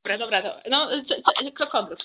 Dobra, to... No, krokodyl.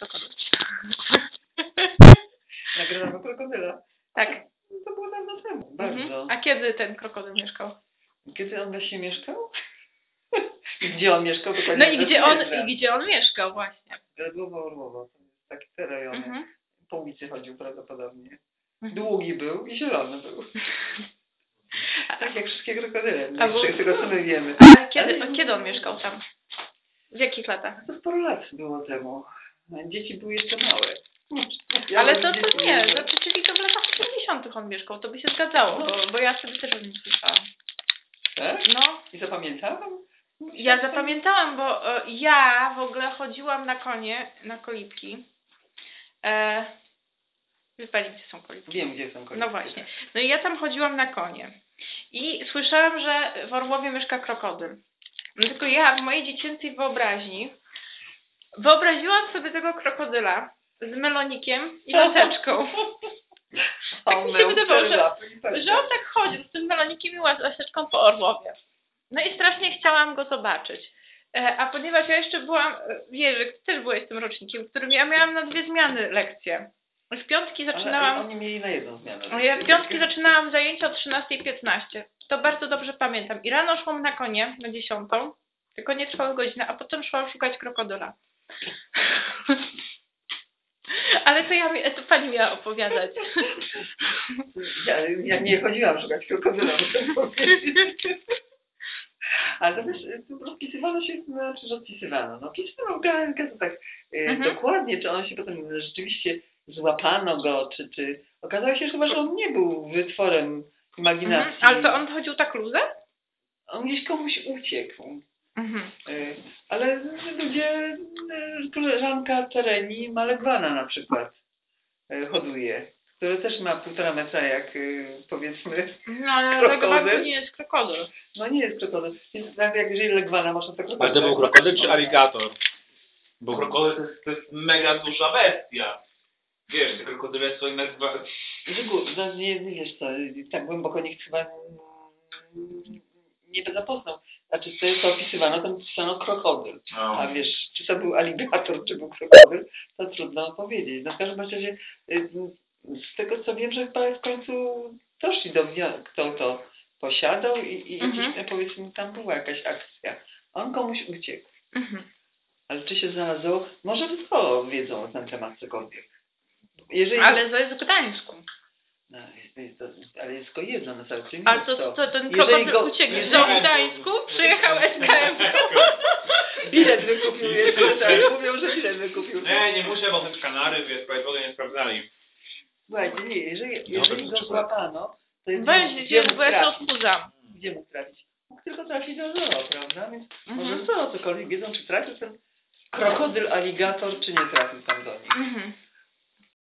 Nagrywamy krokodyla. Tak. To było dawno temu, bardzo. A kiedy ten krokodyl mieszkał? Kiedy on właśnie mieszkał? Gdzie on mieszkał? Dokładnie No i gdzie on mieszkał właśnie? Gardłowo-Orłowo. To jest takie te rejony. Po ulicy chodził prawdopodobnie. Mhm. Długi był i zielony był. Tak jak wszystkie krokodyle. Z tego co my wiemy. A kiedy on mieszkał tam? W jakich latach? To sporo lat było temu. Dzieci były jeszcze małe. Ale to nie, czyli to w latach 70. on mieszkał, to by się zgadzało, bo ja sobie też o nim słyszałam. Tak? No. I zapamiętałam? Ja zapamiętałam, bo ja w ogóle chodziłam na konie, na kolibki. Wie pani, gdzie są kolibki? Wiem, gdzie są kolibki. No właśnie. No i ja tam chodziłam na konie. I słyszałam, że w Orłowie mieszka krokodyl. No tylko ja w mojej dziecięcej wyobraźni wyobraziłam sobie tego krokodyla z melonikiem i laseczką. Tak mi się wydawało, że on tak chodził z tym melonikiem i laseczką po Orłowie. No i strasznie chciałam go zobaczyć. A ponieważ ja jeszcze byłam, Jerzyk, też byłeś tym rocznikiem, którym ja miałam na 2 zmiany lekcje. W piątki zaczynałam... Ale oni mieli na 1 zmianę. Ja w piątki zaczynałam zajęcia o 13:15. To bardzo dobrze pamiętam. I rano szłam na konie na 10. Te konie trwały godzinę, a potem szłam szukać krokodyla. Ale to pani miała opowiadać. Ja nie chodziłam szukać krokodyla, muszę powiedzieć. Ale to też rozpisywano się, znaczy rozpisywano. No pisano w gazetach dokładnie, czy on się potem rzeczywiście złapano go, czy... Okazało się chyba, że on nie był wytworem imaginacji. Ale to on chodził tak luzem? On gdzieś komuś uciekł. Ale ludzie, koleżanka Tereni Malegwana na przykład hoduje, który też ma 1,5 metra jak powiedzmy no, ale krokodyl. Nie jest krokodyl. No nie jest krokodyl, więc nawet jak jeżeli Legwana można to krokodyl. Ale to był krokodyl czy aligator? Bo krokodyl to jest mega duża bestia. Wiesz, te krokodyle są jednak... Żyku, no nie wiesz co, tak głęboko nikt chyba nie zapoznał. Znaczy to opisywano, tam pisano krokodyl. No. A wiesz, czy to był aligator, czy był krokodyl, to trudno powiedzieć. No w każdym razie z tego co wiem, że chyba w końcu doszli do wniosku, kto to posiadał i gdzieś, powiedzmy tam była jakaś akcja. On komuś uciekł. Ale czy się znalazło? Może tylko wiedzą na ten temat cokolwiek. Ale to jest w Gdańsku. No, ale jest tylko jedno na cały dzień. Ale to ten krokodyl uciekł w Gdańsku, przyjechał SKM. Bilet wykupił jeszcze, tak? Mówią, że bilet wykupił. Nie muszę, bo te Kanary, wiesz, prawie nie sprawdzali. Słuchajcie, nie, jeżeli go złapano, to jest Weź, bo ja się odchudzam. Gdzie mógł trafić? Mógł tylko trafić do zoo, prawda? Więc może zoo cokolwiek wiedzą, czy trafił ten krokodyl, aligator, czy nie trafił tam do nich.